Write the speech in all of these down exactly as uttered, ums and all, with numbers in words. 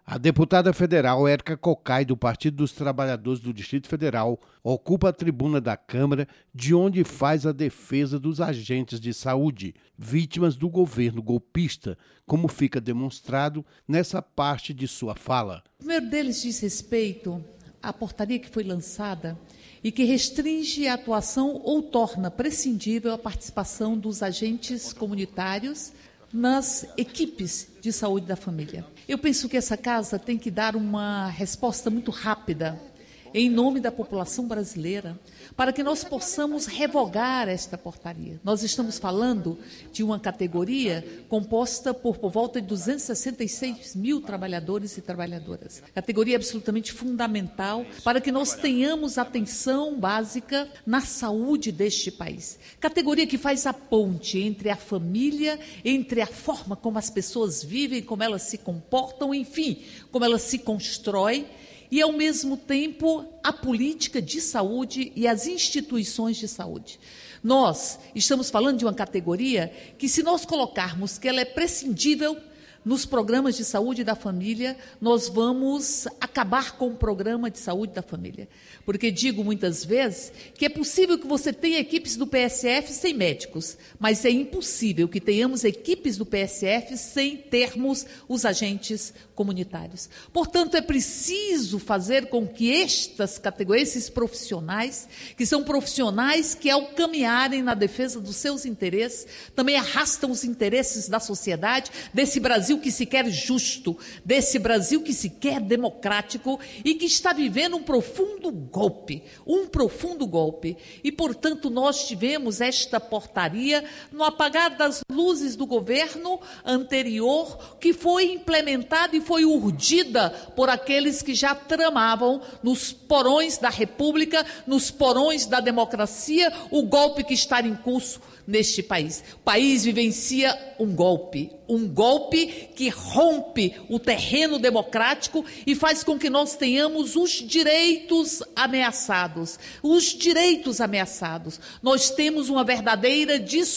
A deputada federal Érica Cocai, do Partido dos Trabalhadores do Distrito Federal, ocupa a tribuna da Câmara, de onde faz a defesa dos agentes de saúde, vítimas do governo golpista, como fica demonstrado nessa parte de sua fala. O primeiro deles diz respeito à portaria que foi lançada e que restringe a atuação ou torna prescindível a participação dos agentes comunitários nas equipes de saúde da família. Eu penso que essa casa tem que dar uma resposta muito rápida, em nome da população brasileira, para que nós possamos revogar esta portaria. Nós estamos falando de uma categoria composta por, por volta de duzentos e sessenta e seis mil trabalhadores e trabalhadoras. Categoria absolutamente fundamental para que nós tenhamos atenção básica na saúde deste país. Categoria que faz a ponte entre a família, entre a forma como as pessoas vivem, como elas se comportam, enfim, como elas se constroem, e, ao mesmo tempo, a política de saúde e as instituições de saúde. Nós estamos falando de uma categoria que, se nós colocarmos que ela é prescindível nos programas de saúde da família, nós vamos acabar com o programa de saúde da família. Porque digo muitas vezes que é possível que você tenha equipes do P S F sem médicos, mas é impossível que tenhamos equipes do P S F sem termos os agentes comunitários. Portanto, é preciso fazer com que estas categorias, esses profissionais, que são profissionais que, ao caminharem na defesa dos seus interesses, também arrastam os interesses da sociedade, desse Brasil que se quer justo, desse Brasil que se quer democrático e que está vivendo um profundo golpe, um profundo golpe. E, portanto, nós tivemos esta portaria no apagar das luzes do governo anterior, que foi implementada e foi urdida por aqueles que já tramavam nos porões da República, nos porões da democracia, o golpe que está em curso neste país. O país vivencia um golpe, um golpe que rompe o terreno democrático e faz com que nós tenhamos os direitos ameaçados. Os direitos ameaçados. Nós temos uma verdadeira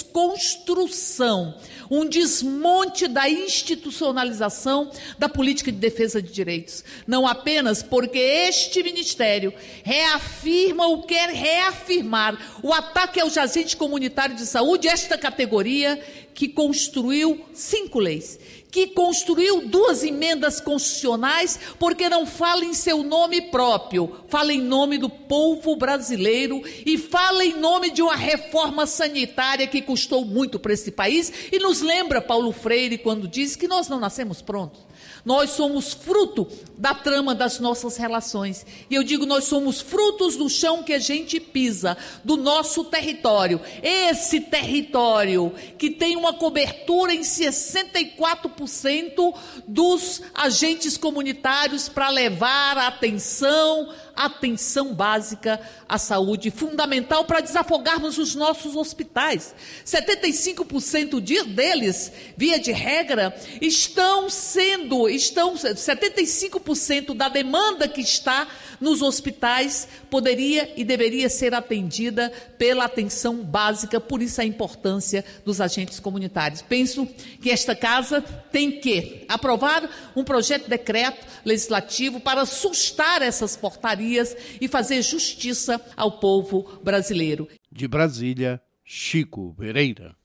desconstrução, um desmonte da institucionalização da política de defesa de direitos. Não apenas porque este ministério reafirma ou quer reafirmar o ataque aos agentes comunitários de saúde, esta categoria que construiu cinco leis, que construiu duas emendas constitucionais, porque não fala em seu nome próprio, fala em nome do povo brasileiro e fala em nome de uma reforma sanitária que custou muito para esse país e nos lembra Paulo Freire quando diz que nós não nascemos prontos. Nós somos fruto da trama das nossas relações. E eu digo, nós somos frutos do chão que a gente pisa, do nosso território. Esse território que tem uma cobertura em sessenta e quatro por cento dos agentes comunitários para levar a atenção, atenção básica à saúde, fundamental para desafogarmos os nossos hospitais. setenta e cinco por cento de, deles, via de regra, estão sendo, estão, setenta e cinco por cento da demanda que está nos hospitais poderia e deveria ser atendida pela atenção básica, por isso a importância dos agentes comunitários. Penso que esta casa tem que aprovar um projeto de decreto legislativo para sustar essas portarias e fazer justiça ao povo brasileiro. De Brasília, Chico Pereira.